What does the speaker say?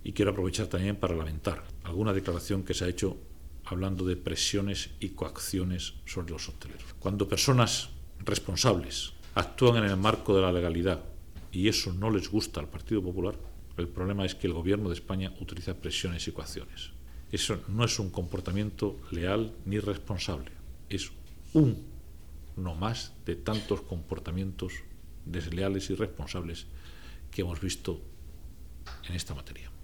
Y quiero aprovechar también para lamentar alguna declaración que se ha hecho hablando de presiones y coacciones sobre los hosteleros. Cuando personas responsables actúan en el marco de la legalidad y eso no les gusta al Partido Popular, el problema es que el Gobierno de España utiliza presiones y coacciones. Eso no es un comportamiento leal ni responsable, es uno más de tantos comportamientos desleales y irresponsables que hemos visto en esta materia.